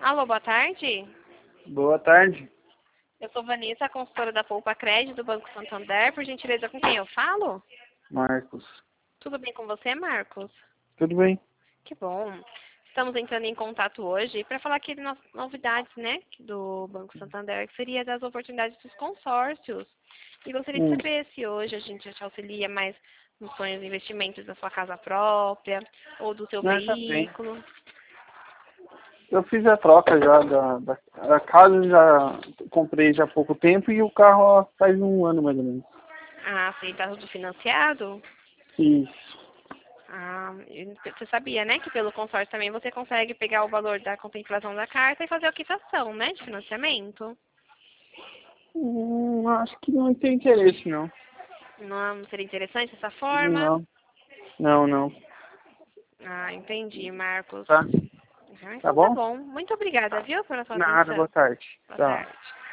Alô, boa tarde. Boa tarde, Eu sou Vanessa, consultora da Poupa Crédito do Banco Santander. Por gentileza, com quem eu falo? Marcos. Tudo bem com você, Marcos? Tudo bem? Que bom. Estamos entrando em contato hoje para falar aqui de novidades, né, do Banco Santander, que seria das oportunidades dos consórcios. E gostaria de Hum. saber se hoje a gente te auxilia mais nos sonhos de investimentos da sua casa própria ou do seu Tá bem. veículo. Eu fiz a troca já da casa, já comprei já há pouco tempo e o carro ó, faz um ano mais ou menos. Ah, sim, está tudo financiado? Isso. Ah, e você sabia, né, que pelo consórcio também você consegue pegar o valor da contemplação da carta e fazer a quitação, né, de financiamento. Acho que não tem interesse, não. Não seria interessante dessa forma? Não, não. Ah, entendi, Marcos. Tá? Ah, Tá então tá bom? bom. Muito obrigada, viu, pela sua Nada, atenção. boa tarde. Boa Tchau. tarde.